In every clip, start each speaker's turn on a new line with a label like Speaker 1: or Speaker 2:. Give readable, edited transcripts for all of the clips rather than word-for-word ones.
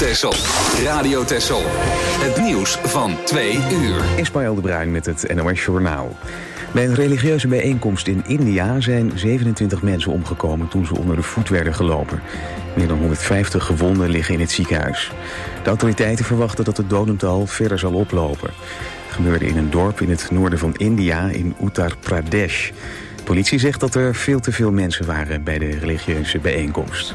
Speaker 1: Texel. Radio Texel. Het nieuws van 2 uur.
Speaker 2: Ismaël de Bruin met het NOS Journaal. Bij een religieuze bijeenkomst in India zijn 27 mensen omgekomen toen ze onder de voet werden gelopen. Meer dan 150 gewonden liggen in het ziekenhuis. De autoriteiten verwachten dat het dodental verder zal oplopen. Het gebeurde in een dorp in het noorden van India, in Uttar Pradesh. De politie zegt dat er veel te veel mensen waren bij de religieuze bijeenkomst.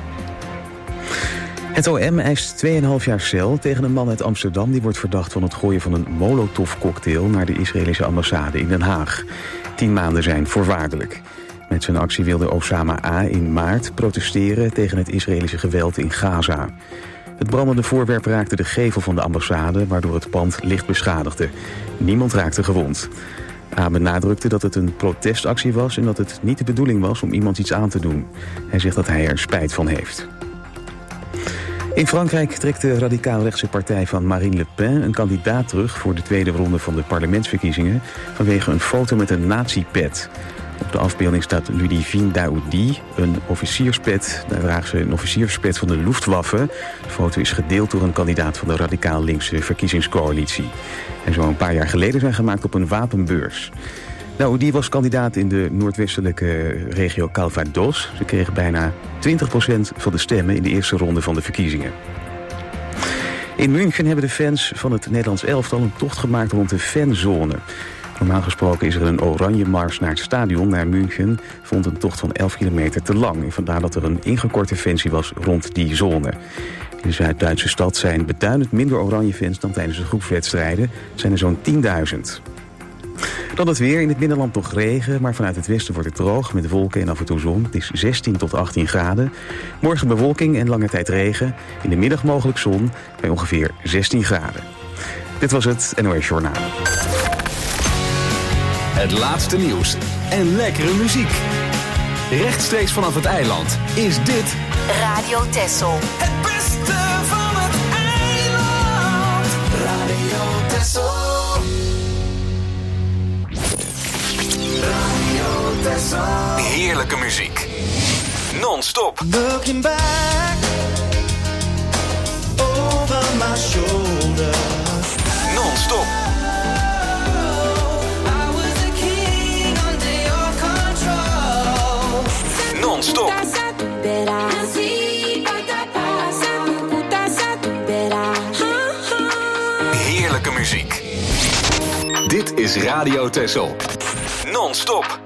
Speaker 2: Het OM eist 2,5 jaar cel tegen een man uit Amsterdam die wordt verdacht van het gooien van een molotovcocktail naar de Israëlische ambassade in Den Haag. 10 maanden zijn voorwaardelijk. Met zijn actie wilde Osama A. in maart protesteren tegen het Israëlische geweld in Gaza. Het brandende voorwerp raakte de gevel van de ambassade, waardoor het pand licht beschadigde. Niemand raakte gewond. A. benadrukte dat het een protestactie was en dat het niet de bedoeling was om iemand iets aan te doen. Hij zegt dat hij er spijt van heeft. In Frankrijk trekt de radicaal-rechtse partij van Marine Le Pen een kandidaat terug voor de tweede ronde van de parlementsverkiezingen vanwege een foto met een nazi-pet. Op de afbeelding staat Ludivine Daoudi, een officierspet. Daar draagt ze een officierspet van de Luftwaffe. De foto is gedeeld door een kandidaat van de radicaal-linkse verkiezingscoalitie. En zou een paar jaar geleden zijn gemaakt op een wapenbeurs. Daoudi was kandidaat in de noordwestelijke regio Calvados. Ze kreeg bijna 20% van de stemmen in de eerste ronde van de verkiezingen. In München hebben de fans van het Nederlands elftal een tocht gemaakt rond de fanzone. Normaal gesproken is er een oranje mars naar het stadion, naar München. Vond een tocht van 11 kilometer te lang. En vandaar dat er een ingekorte fancy was rond die zone. In de Zuid-Duitse stad zijn beduidend minder oranje fans dan tijdens de groepswedstrijden. Het zijn er zo'n 10.000. Dan het weer. In het binnenland nog regen, maar vanuit het westen wordt het droog met wolken en af en toe zon. Het is 16 tot 18 graden. Morgen bewolking en lange tijd regen. In de middag mogelijk zon bij ongeveer 16 graden. Dit was het NOS Journaal.
Speaker 1: Het laatste nieuws en lekkere muziek. Rechtstreeks vanaf het eiland is dit
Speaker 3: Radio Texel.
Speaker 4: Het beste van het eiland. Radio Texel. Radio Texel.
Speaker 1: heerlijke muziek. Non-stop.
Speaker 4: Looking back over my shoulder.
Speaker 1: Non-stop. Non-stop. Heerlijke muziek. Dit is Radio Texel. Non-stop.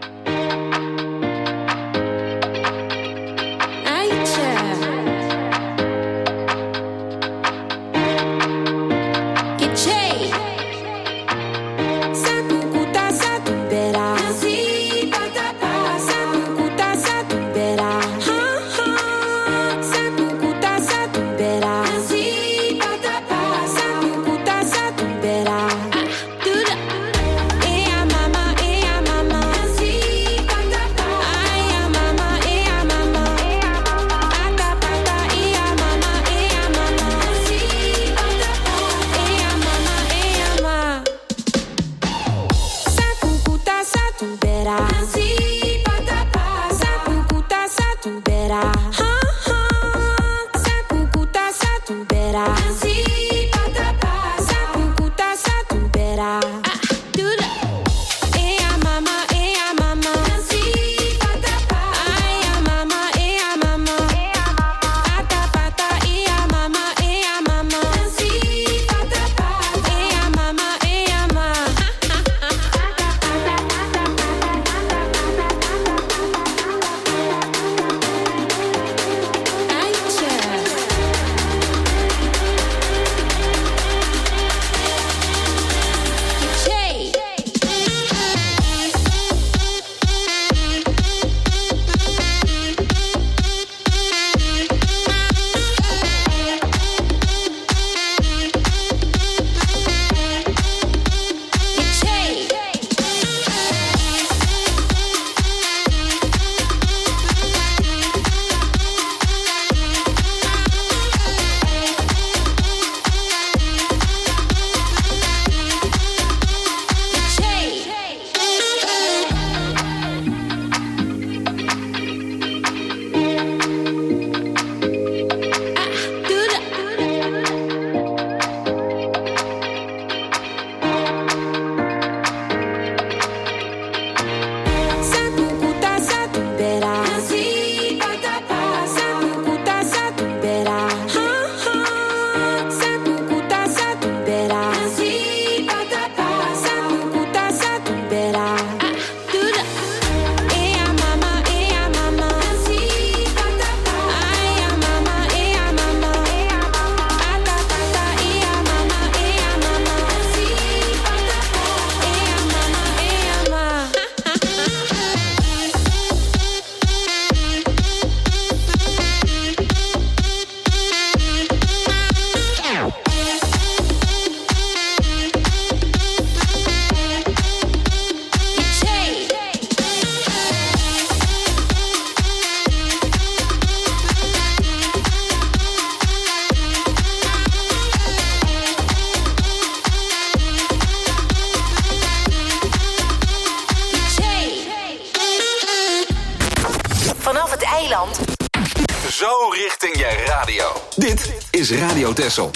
Speaker 3: eiland.
Speaker 1: Zo richting je radio. Dit is Radio Texel.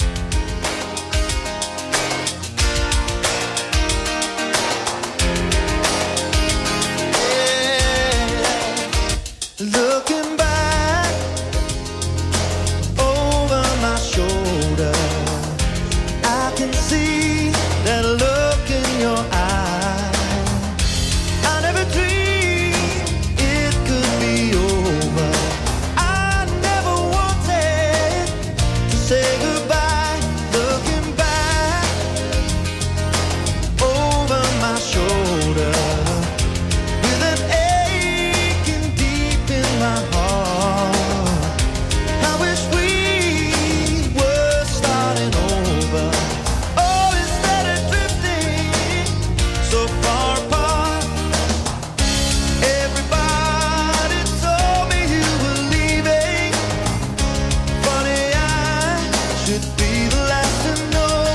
Speaker 4: Looking back over my shoulder, I can see that look in your eye. I never dreamed it could be over. I never wanted to say goodbye. Looking back over my shoulder, with an aching deep in my heart. I wish we were starting over. Oh, instead of drifting so far apart. Everybody told me you were leaving. Funny, I should be the last to know.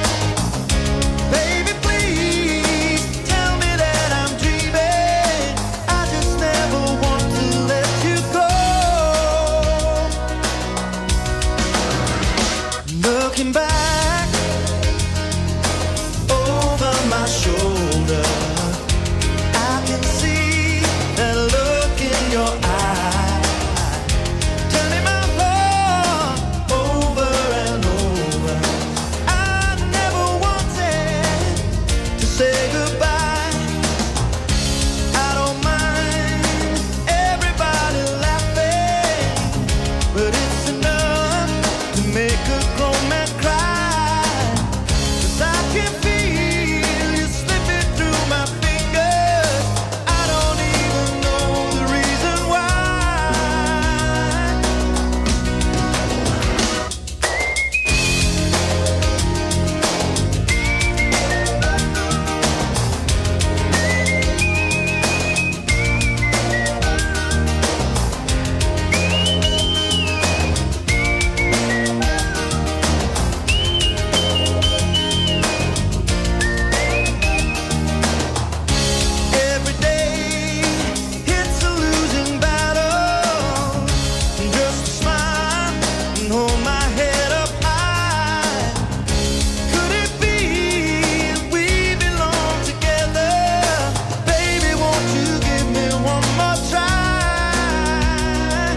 Speaker 4: Baby, please tell me that I'm dreaming. I just never want to let you go. Looking back over my shoulder, I can see that look in your eye, turning my heart over and over. I never wanted to say goodbye. I don't mind everybody laughing, but it's enough to make a grown man cry. 'Cause I can feel you slipping through my fingers. I don't even know the reason why. Every day it's a losing battle. Just a smile and hold my head up high. Could it be we belong together? Baby, won't you give me one more try?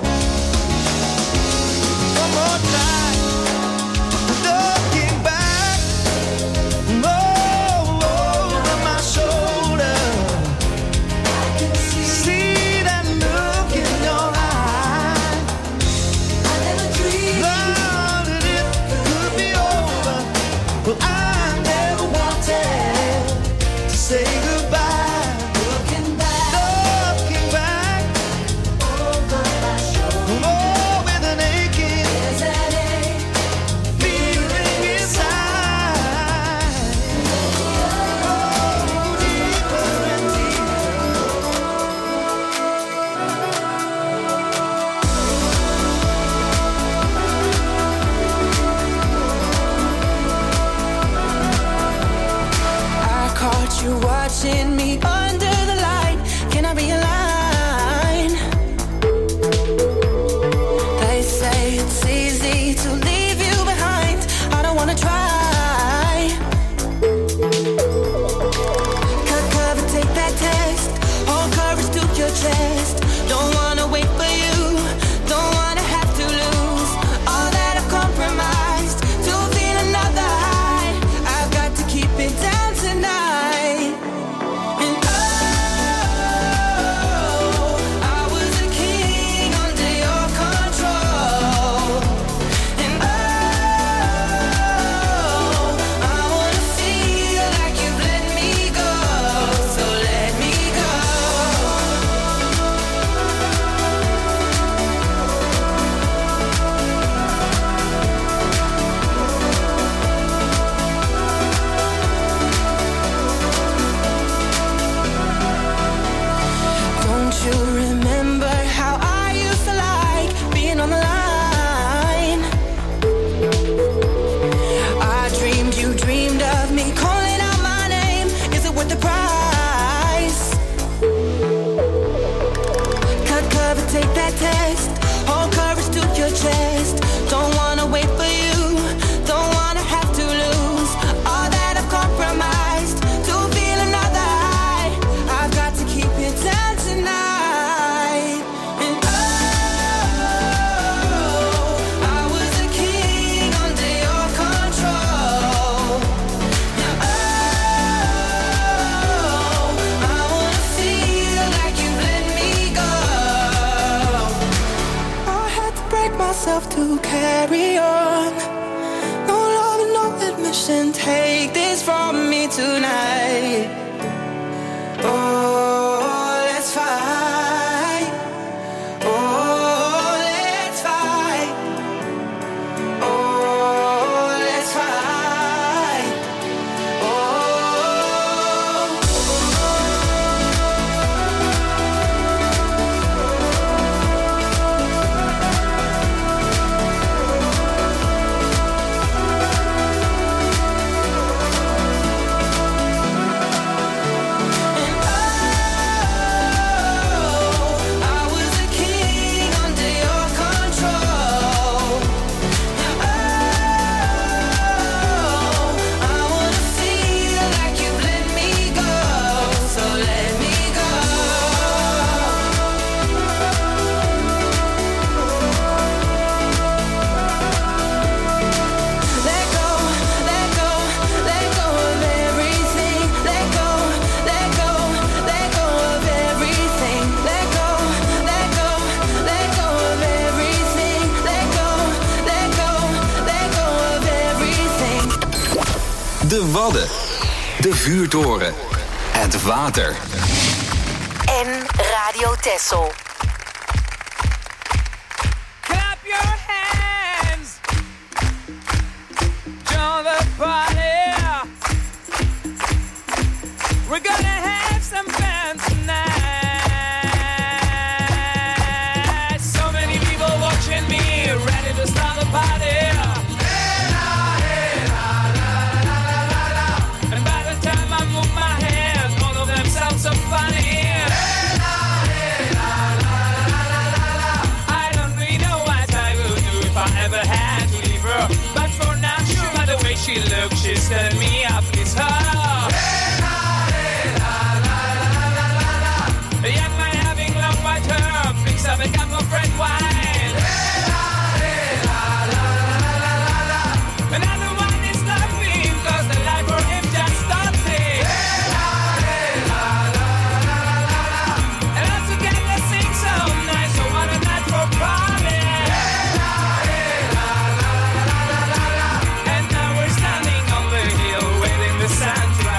Speaker 4: One more try. Looking back over my shoulder, see that look in your eye. Thought that it could be over, but I never wanted to say goodbye. Looking back over my shoulder, oh, with an aching feeling inside. Oh, deeper and
Speaker 5: I caught you watching me under the light. Can I be a line? They say it's easy to leave you behind. I don't wanna try. Cut cover, take that test. Hold courage to your chest. Don't wanna wait for you. Don't wanna have to lose all that I've compromised to feel another high. I've got to keep it down tonight. And I was a king under your control. And I wanna feel like you've let me go. So let me go. Don't you remember how I used to like being on the line? I dreamed you dreamed of me calling out my name. Is it worth the price? Cut cover, take that myself to carry on. No love and no admission. Take this from me tonight. Oh, let's fight. Oh, let's fight. Oh, let's fight.
Speaker 1: De Wadden, de vuurtoren, het water.
Speaker 3: En Radio Texel.
Speaker 6: Clap your hands. Join the party. We're gonna have some fun tonight. So many people watching me, ready to start the party. And by the time I move my hands, all of them sound so funny. I don't really know what I will do if I ever had to leave her. But for now, sure, by the way she looks, she's telling me I please her. A young man having long white hair picks up a cup of red wine. Another one is laughing cause the life for him just started. And all together sing so nice, so what a night for party. And now we're standing on the hill waiting the sun to rise.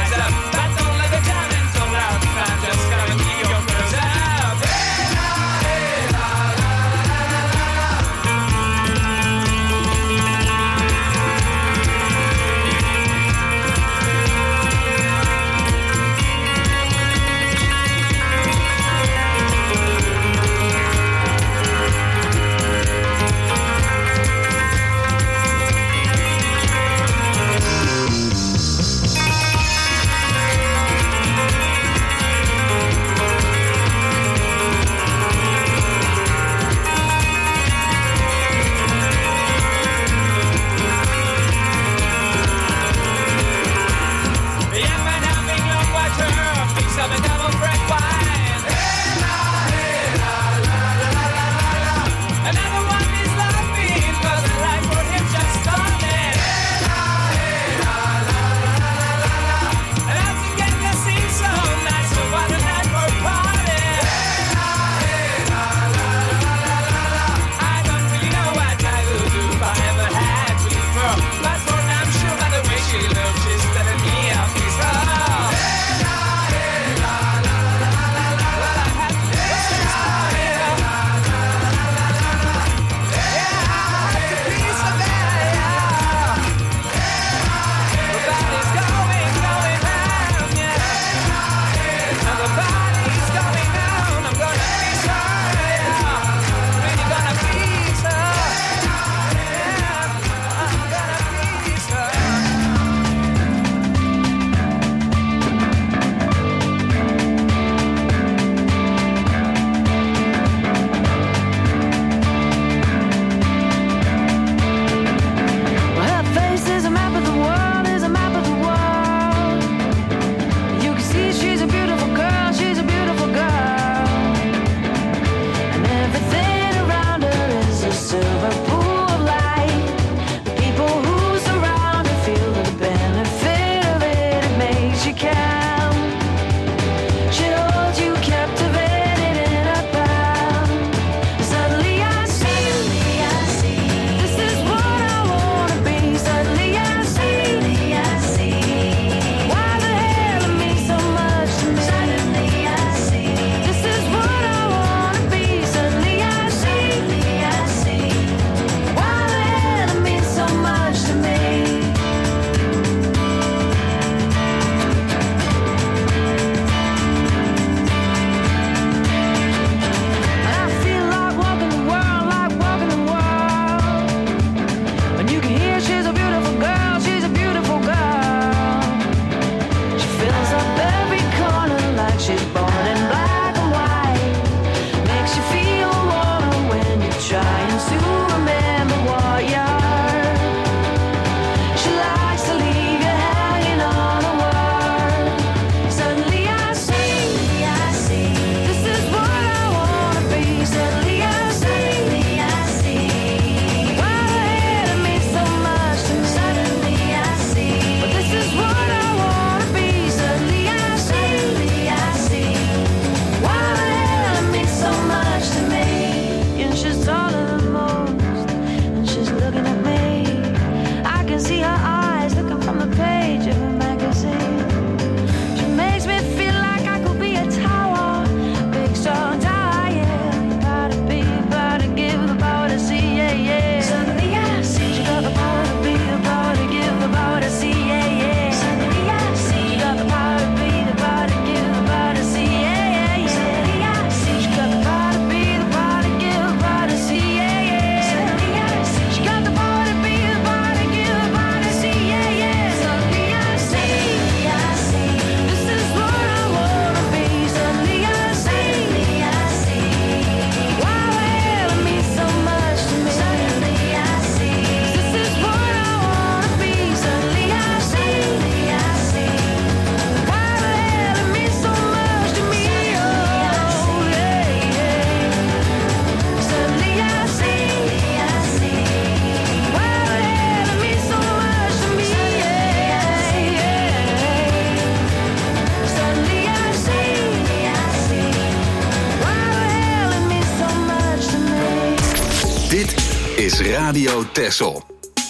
Speaker 1: is Radio Texel.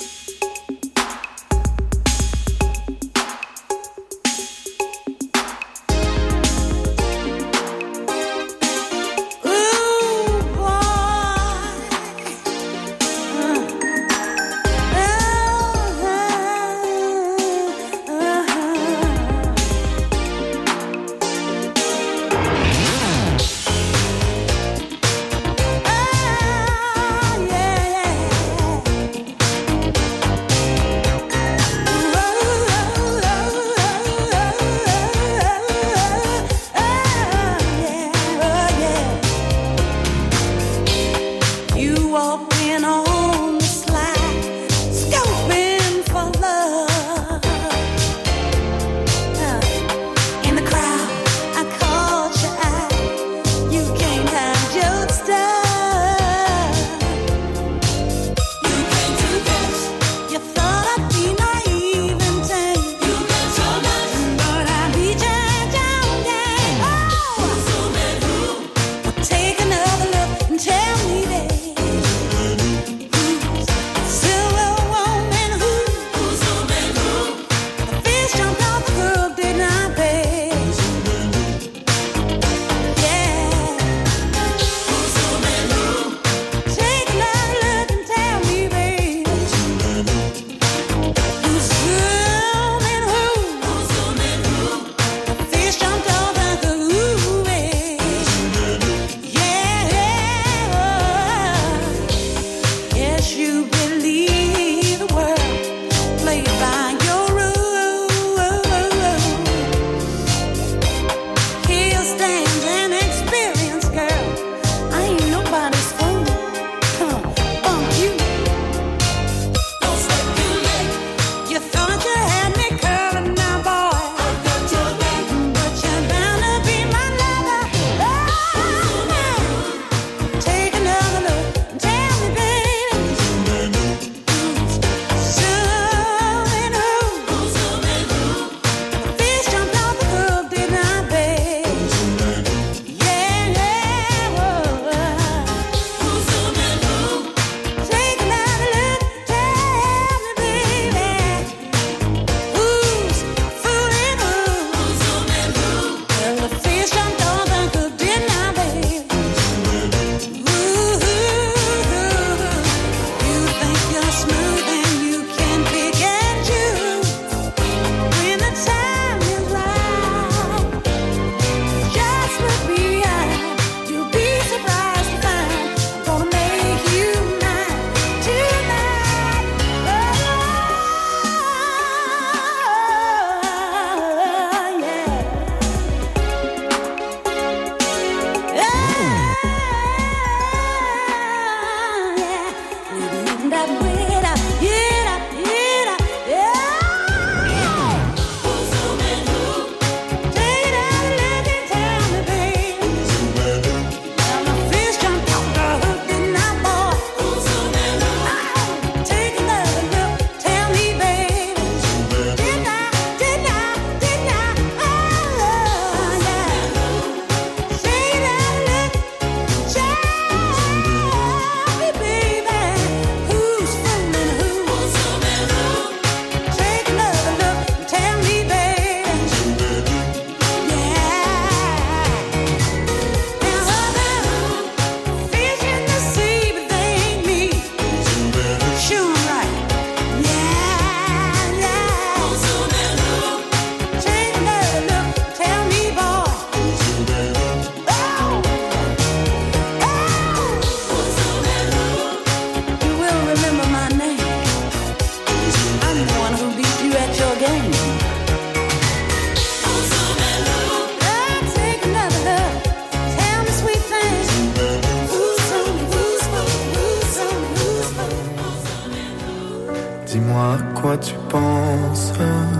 Speaker 7: Dis-moi à quoi tu penses,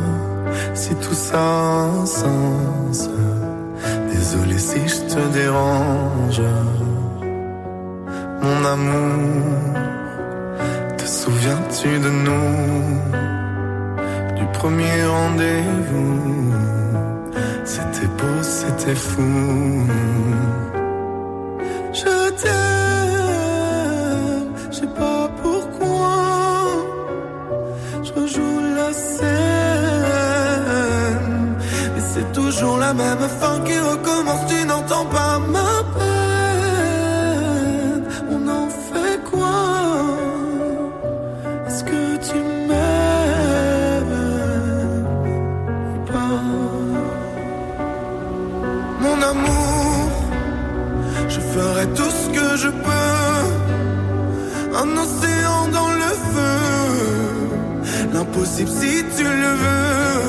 Speaker 7: si tout ça a un sens. Désolé si je te dérange, mon amour. Te souviens-tu de nous, du premier rendez-vous? C'était beau, c'était fou. Je t'aime, je sais pas pourquoi. toujours la même fin qui recommence, tu n'entends pas ma peine. On en fait quoi? Est-ce que tu m'aimes ou pas? Mon amour, je ferai tout ce que je peux. Un océan dans le feu, l'impossible si tu le veux.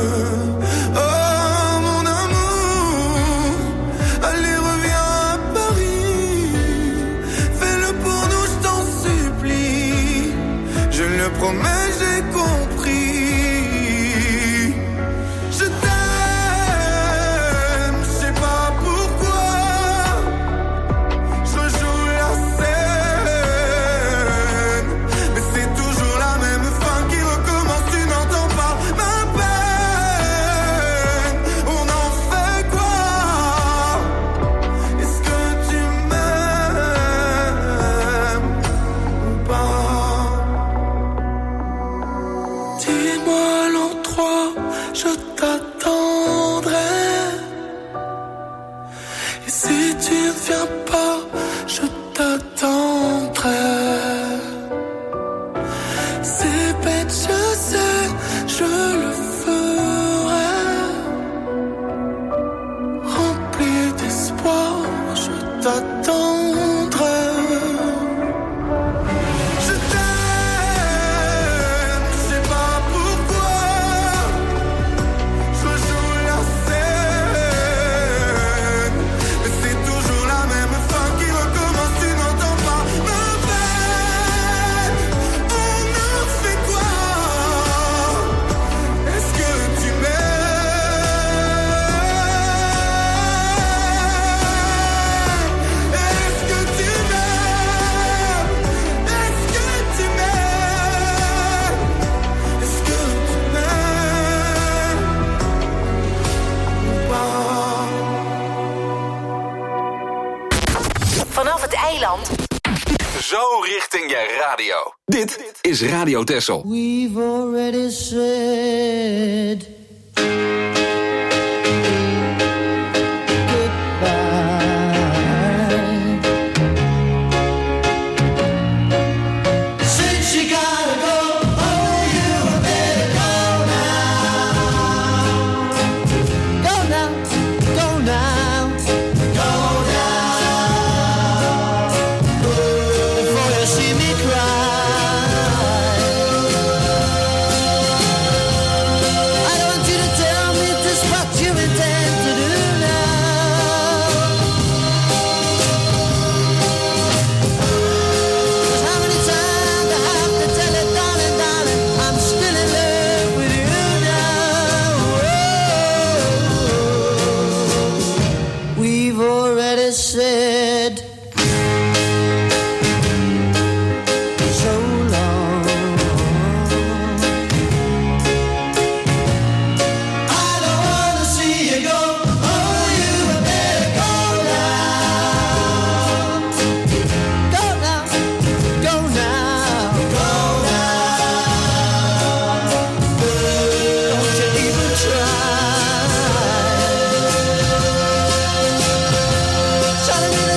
Speaker 7: Oh mon amour, allez reviens à Paris, fais-le pour nous, je t'en supplie. Je le promets, j'ai compris. Je t'aime, je sais pas pourquoi. Je joue la scène, mais c'est toujours la même fin qui recommence. Tu n'entends pas ma peine. On en fait quoi? Est-ce que tu m'aimes ou pas? Dis-moi l'endroit, je t'attendrai. Et si tu ne viens pas, je t'attendrai. C'est bête, je sais, je le ferai. Rempli d'espoir, je t'attendrai. Je t'aime, je sais pas pourquoi. Je joue la scène, mais c'est toujours la même fin qui recommence. Tu n'entends pas ma peine. On en fait quoi? Est-ce que tu m'aimes? Est-ce que tu m'aimes? Est-ce que tu m'aimes? Est-ce que tu m'aimes ou pas?
Speaker 3: Vanaf het eiland
Speaker 1: Zo richting je radio. Dit is Radio Texel.
Speaker 8: We've already said goodbye. Since you gotta go, oh, you better go now. Go now, go now, go now. Before you see me cry. I don't want you to tell me just what you intend to do now. 'Cause how many times I have to tell you, darling, darling, I'm still in love with you now. Oh, we've already said so long. I don't wanna see you go. Oh, you better go now. Go now, go now, go now. Don't you even try. Try to be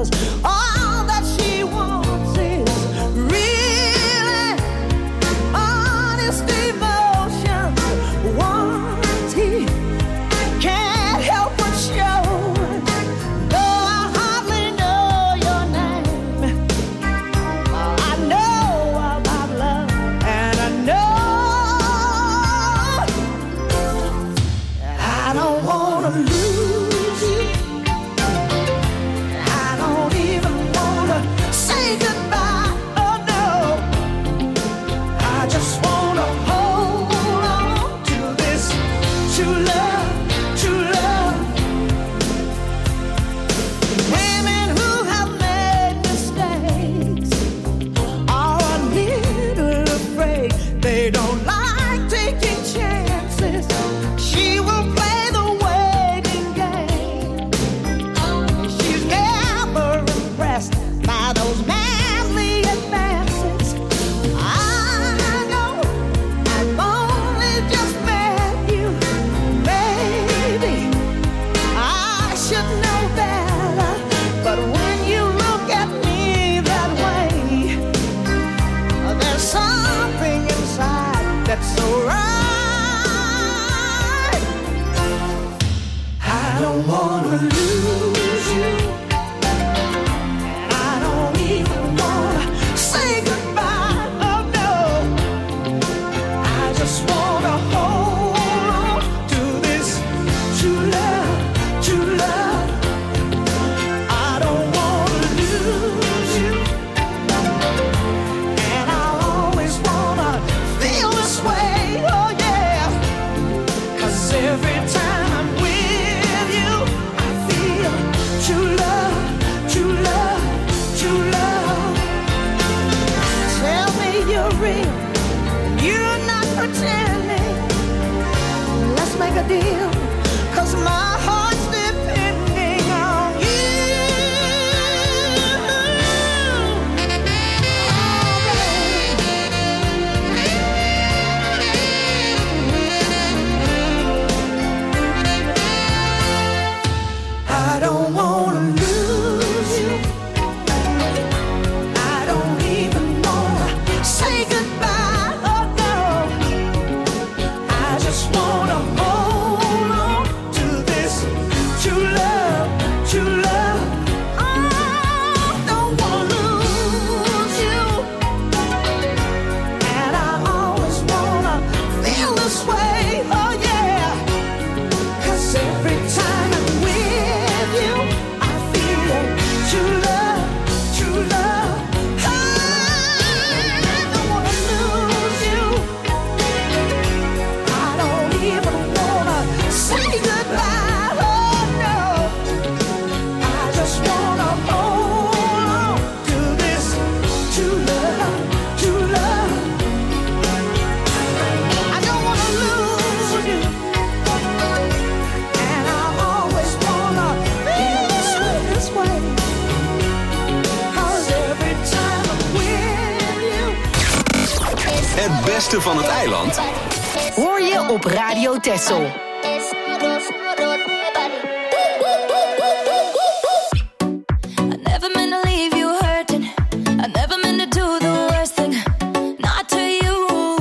Speaker 8: 'cause all that she wants is really honest emotion. Once he can't help but show, though I hardly know your name, I know about love, and I know that I don't wanna lose you. I don't even wanna say goodbye, oh no. I just wanna hold on to this true love, true love. Women who have made mistakes are a little afraid. They don't like taking chances. She will play the waiting game. She's never impressed by those manly advances. I know I've only just met you. Maybe I should know better. But when you look at me that way, there's something inside that's so right. I don't wanna lose you. I don't even wanna say goodbye, oh no. I just wanna hold on to this true love, true love. I don't wanna lose you, and I always wanna feel this way, oh yeah. 'Cause every time I'm with you, I feel true love, true love, true love. Tell me you're real, you're not pretending. Let's make a deal, 'cause my heart's depending on you. I don't wanna lose you. I don't even wanna say goodbye, oh no. I just wanna hold on to this true love, true love. I don't wanna lose you, and I always wanna feel this way, oh yeah. 'Cause every time I'm with you, I feel true love, true love. I don't wanna lose you. I don't even wanna say goodbye, oh no. I just wanna hold on to this true love, true love. I don't wanna lose you, and I always wanna feel this way. 'Cause every time I'm with you,
Speaker 1: Het beste van het eiland
Speaker 3: Hoor je op Radio Texel.
Speaker 5: I never meant to leave you hurting. I never meant to do the worst thing, not to you.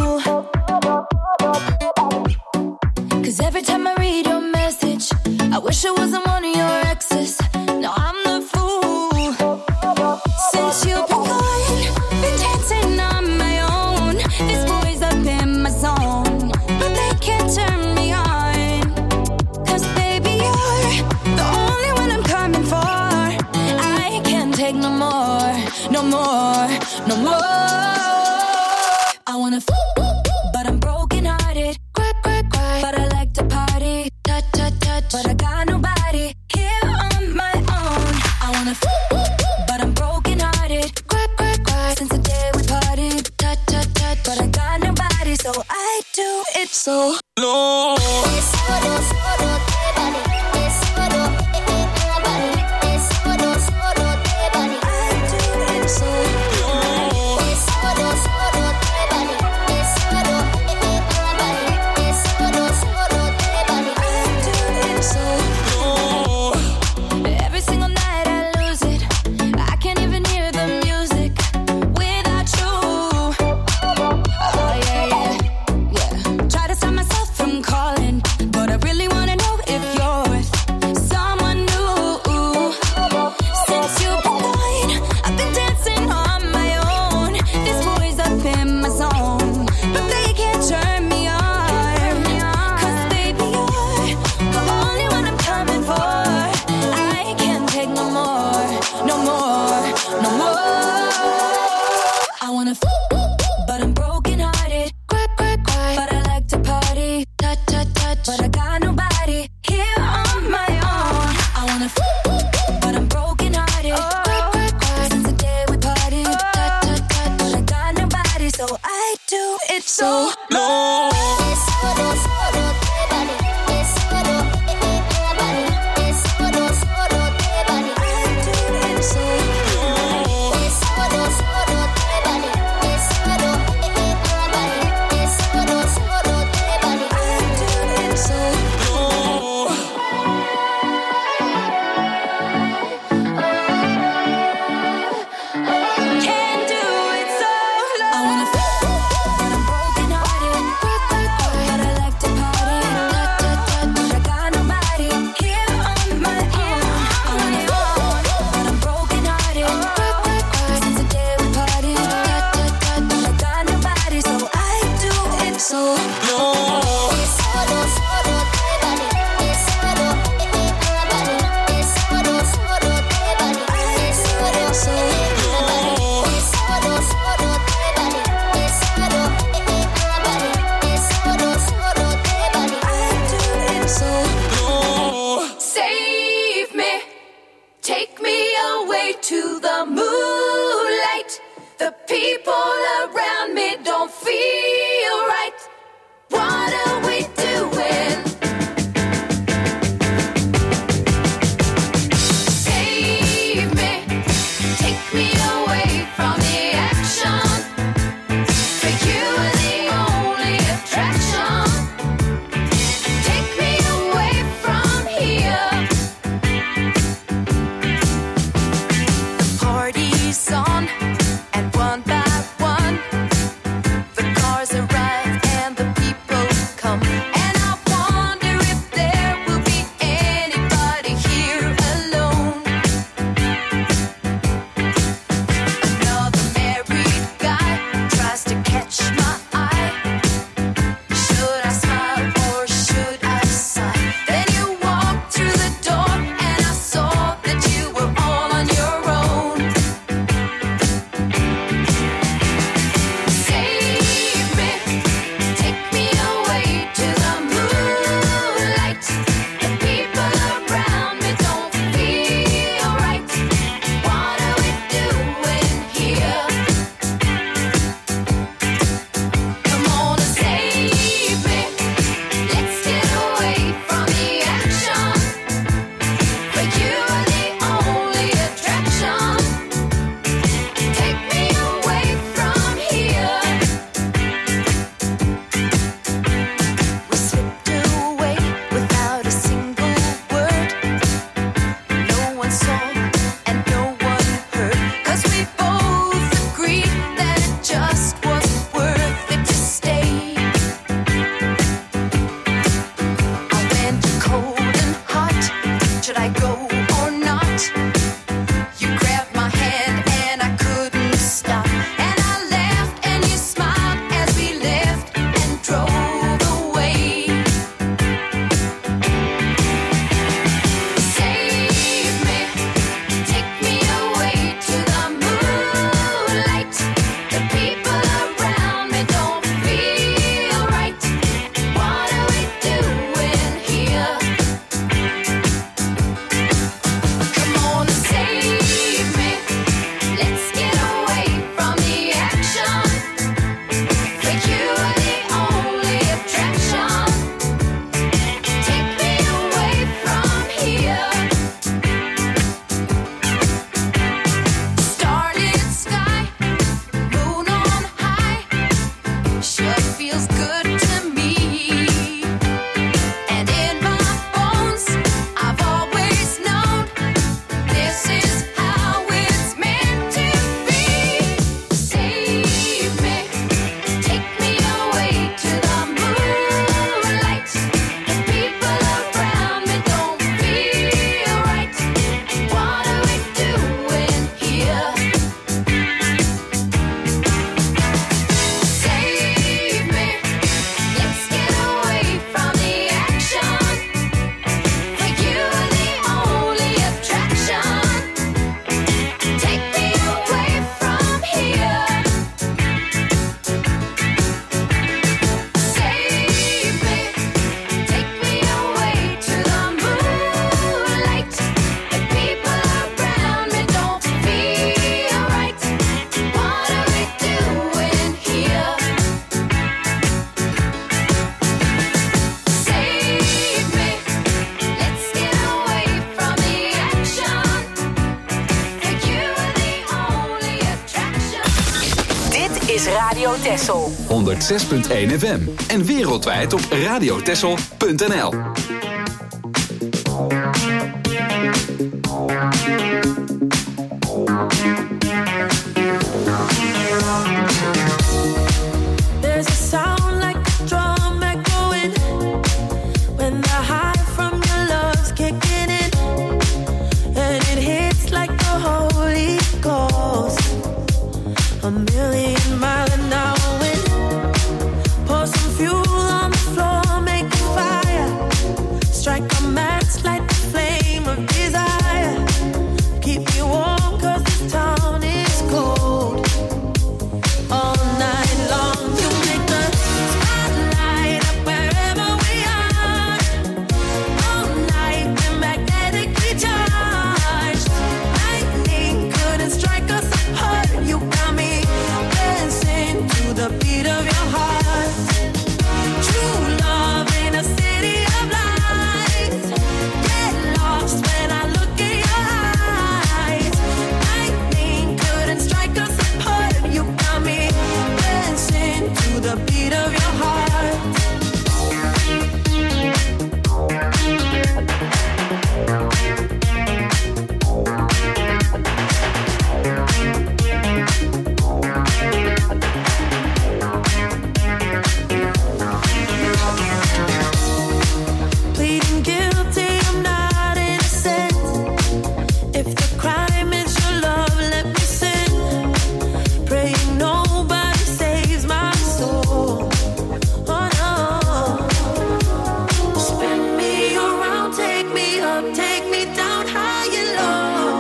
Speaker 5: 'Cause every time I read your message, I wish it wasn't one of your exes. No, I'm the fool. Since you've been gone, been dancing on my own. This boy's up in my zone, but they can't turn me on. 'Cause baby, you're the only one I'm coming for. I can't take no more, no more, no more. I wanna but I'm broken hearted. Cry, cry, cry. But I like to party. Touch, touch, touch. But I got nobody here on my own. I wanna but I'm broken hearted. Cry, cry, cry. Since the day we parted. Touch, touch, touch. But I got nobody, so I do it so low. I do it so low. so low.
Speaker 9: Come on
Speaker 3: is Radio Texel.
Speaker 1: 106.1 FM en wereldwijd op radiotexel.nl.
Speaker 5: There's a sound like a drum echoing when the high from your love's kicking in, and it hits like the Holy Ghost. A million mile an hour wind. Pour some fuel on the floor, make a fire. Strike a match, light the flame of desire. Keep me warm 'cause this town is cold. All night long you make the spotlight up wherever we are. All night we're magnetically charged. Lightning couldn't strike us apart. You got me dancing to the beat of your heart. True love in a city of lights. Get lost when I look in your eyes. Lightning couldn't strike us apart. You got me dancing to the beat of your heart. Pleading guilty, I'm not innocent. If the crime is your love, let me sin. Praying nobody saves my soul. Oh no. Spin me around, take me up, take me down high and low.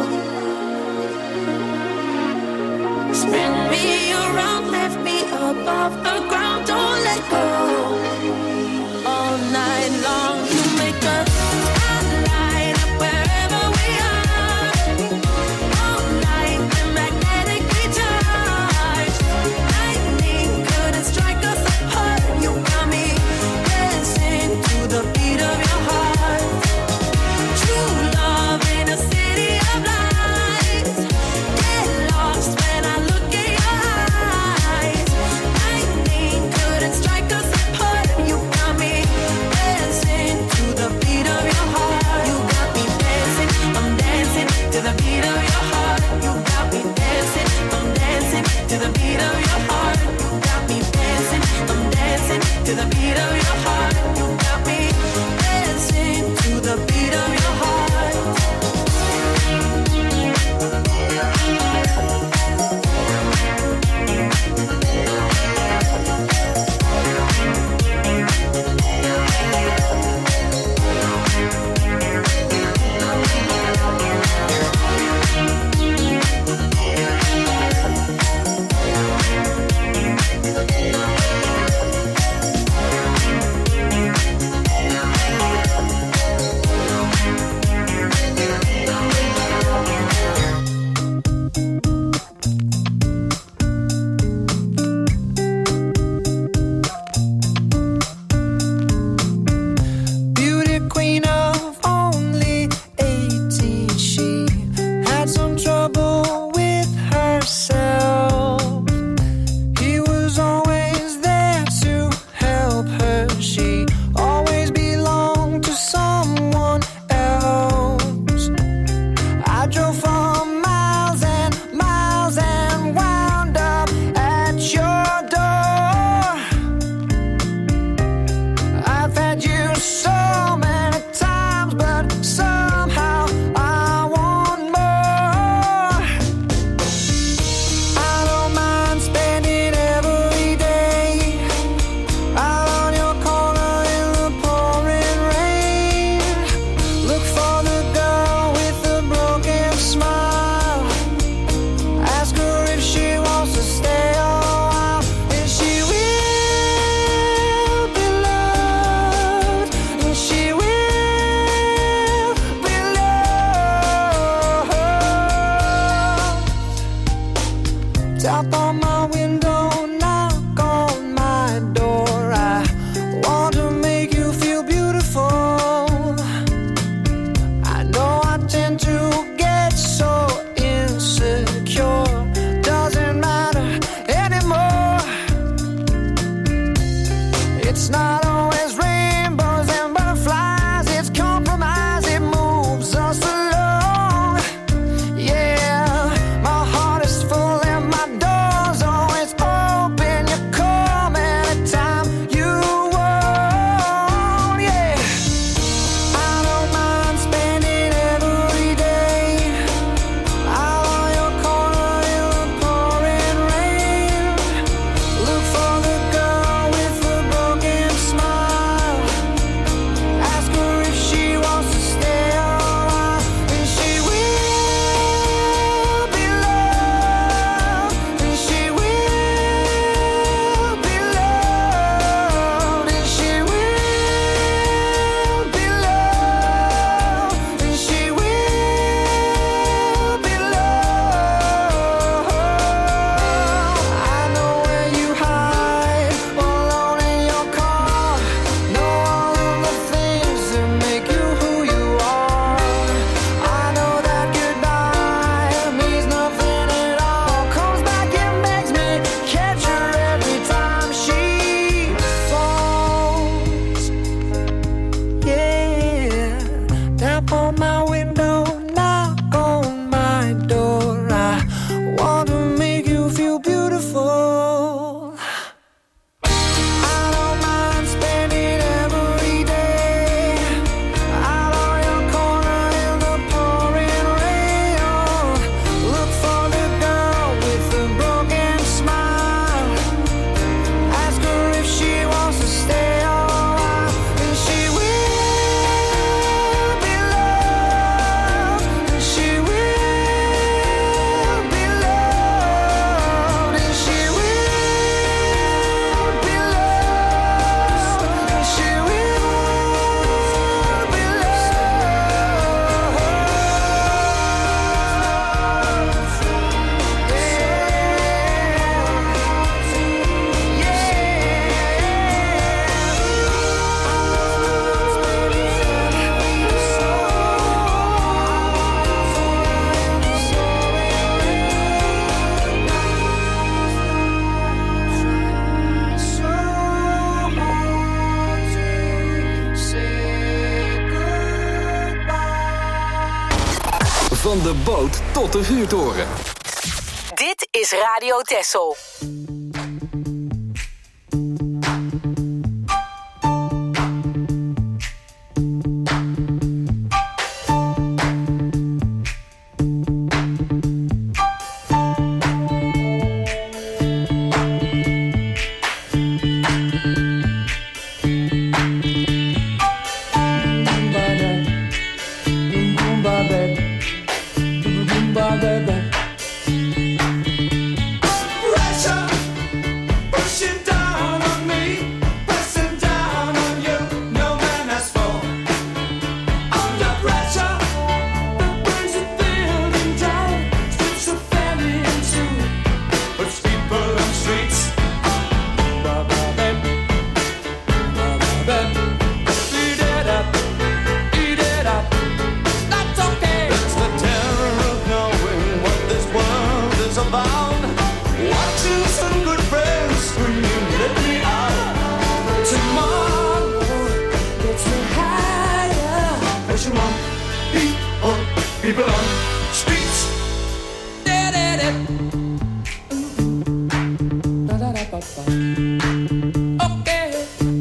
Speaker 5: Spin me around, lift me up off the ground, don't let go. All night long you make a spotlight up wherever we are. All night we're magnetically charged. Lightning couldn't strike us apart. You got me dancing to the beat of your heart. True love in a city of lights. Get lost when I look in your eyes. Lightning couldn't strike us apart. You got me dancing to the beat of your heart. You got me dancing, I'm dancing to the beat of your heart. You got me dancing, I'm dancing to the beat of your heart. You got me dancing, I'm dancing to the beat of your heart. You got me dancing to the beat of your heart. Beauty queen of only 18, she had some trouble with herself. He was always there to help her. She always belonged to someone else. I drove for miles and miles and wound up at your door. I've had you so many times, but somehow I want more. I don't mind spending every day out on your corner in the pouring rain. Look for the girl with the broken smile. Ask her if she wants to stay a while, and she will be loved, and she will be loved. Tap on my window, knock on my door. I want to make you feel beautiful. I know I tend to get so insecure. Doesn't matter anymore.
Speaker 1: de boot tot de vuurtoren.
Speaker 3: Dit is Radio Texel.
Speaker 8: People on streets. Okay.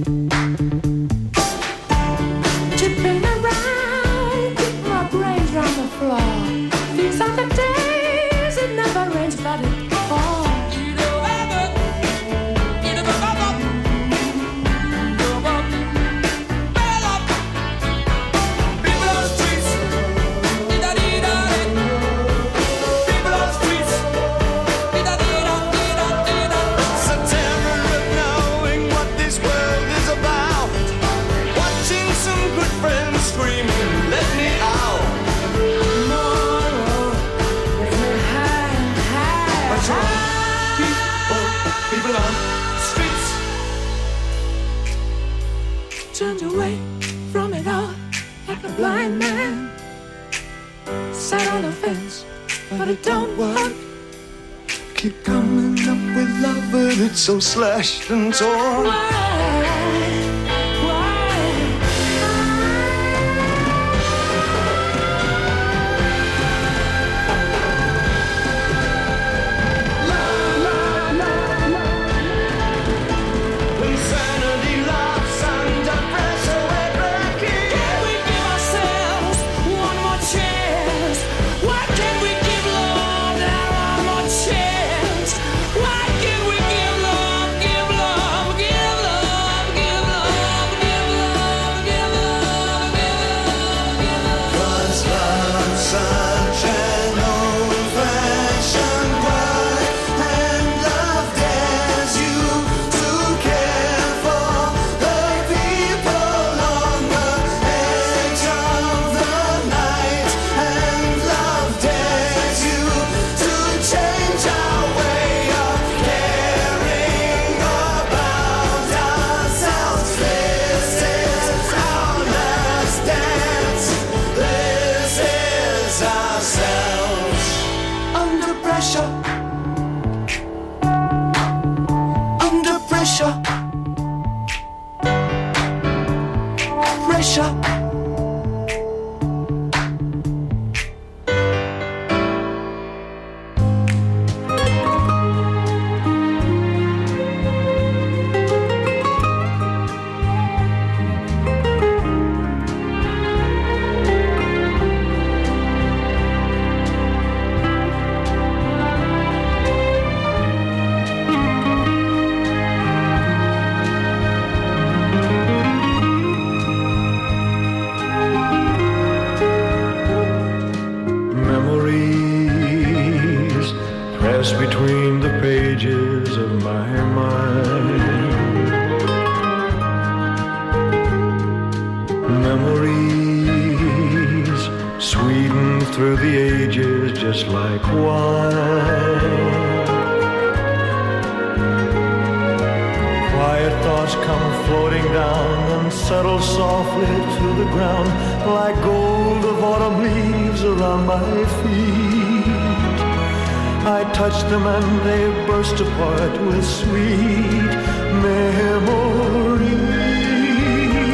Speaker 8: Chipping around, keep my brains round the floor. These are the days it never rains, but it falls. Turned away from it all like a blind man. Sat on the fence, but it don't work.
Speaker 7: Keep coming up with love, but it's so slashed and torn.
Speaker 8: Why?
Speaker 9: Between the pages of my mind, memories sweetened through the ages just like wine. Quiet thoughts come floating down and settle softly to the ground like gold of autumn leaves around my feet. I touch them and they burst apart with sweet memories.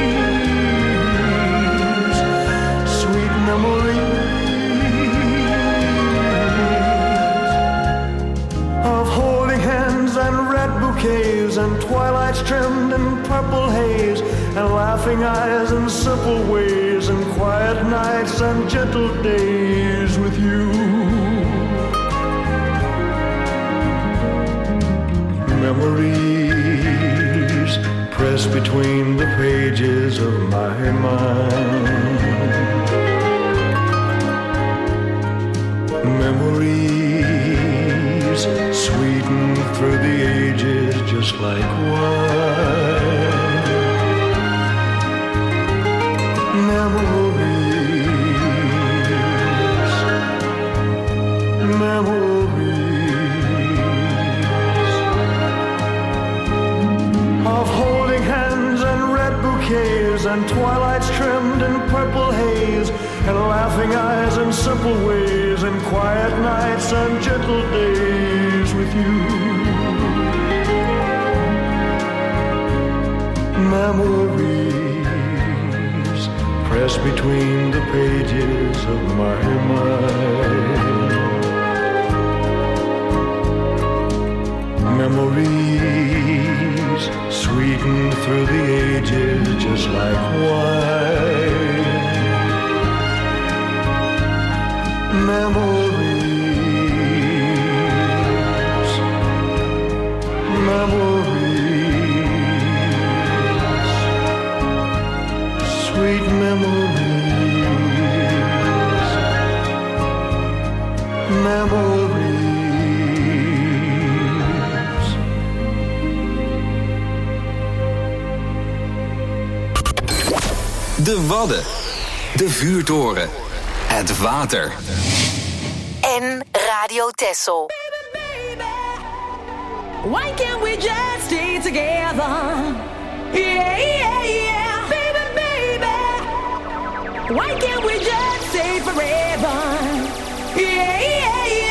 Speaker 9: Sweet memories. twilights trimmed in purple haze, and laughing eyes and simple ways, and quiet nights and gentle days with you. Memories pressed between the pages of my mind. Memories sweetened through the ages just like wine. Memories, memories of holding hands and red bouquets, and twilights trimmed in purple haze, and laughing eyes and simple ways, and quiet nights and gentle days with you. Memories pressed between the pages of my mind. Memories sweetened through the ages just like wine. Memories, memories, sweet memories, memories.
Speaker 1: De Wadden, de vuurtoren, het water.
Speaker 3: En Radio Texel.
Speaker 8: Why can't we just stay together? Yeah, yeah, yeah. Baby, baby. Why can't we just stay forever? Yeah, yeah, yeah.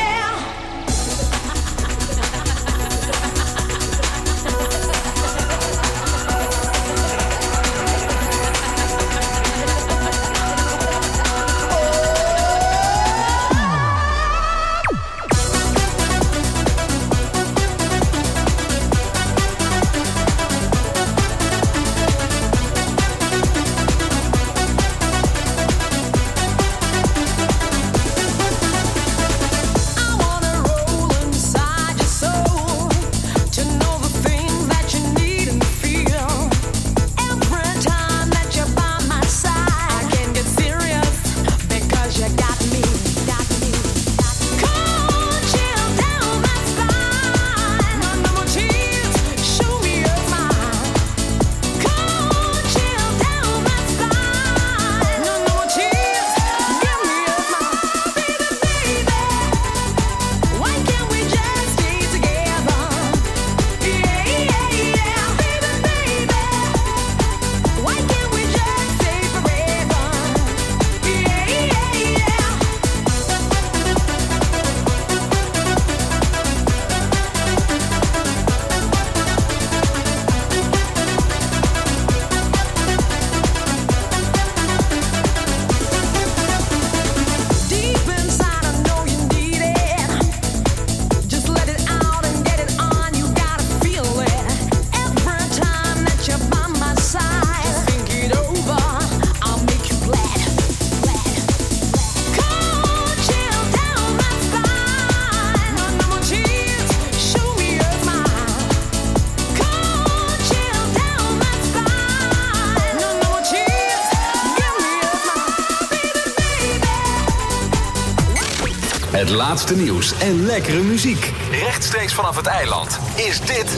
Speaker 1: Het laatste nieuws en lekkere muziek. Rechtstreeks vanaf het eiland is dit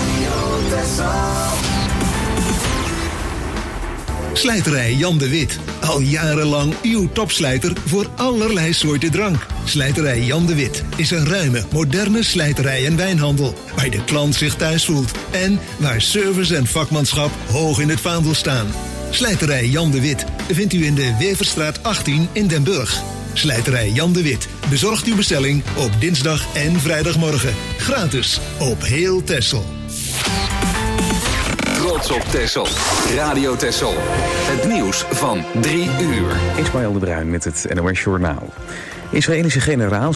Speaker 10: Slijterij Jan de Wit. Al jarenlang uw topslijter voor allerlei soorten drank. Slijterij Jan de Wit is een ruime, moderne slijterij en wijnhandel, waar de klant zich thuis voelt en waar service en vakmanschap hoog in het vaandel staan. Slijterij Jan de Wit vindt u in de Weverstraat 18 in Den Burg. Slijterij Jan de Wit bezorgt uw bestelling op dinsdag en vrijdagmorgen. Gratis op heel Texel.
Speaker 1: Trots op Texel. Radio Texel. Het nieuws van 3 uur.
Speaker 2: Ismaël de Bruin met het NOS Journaal. Israëlische generaal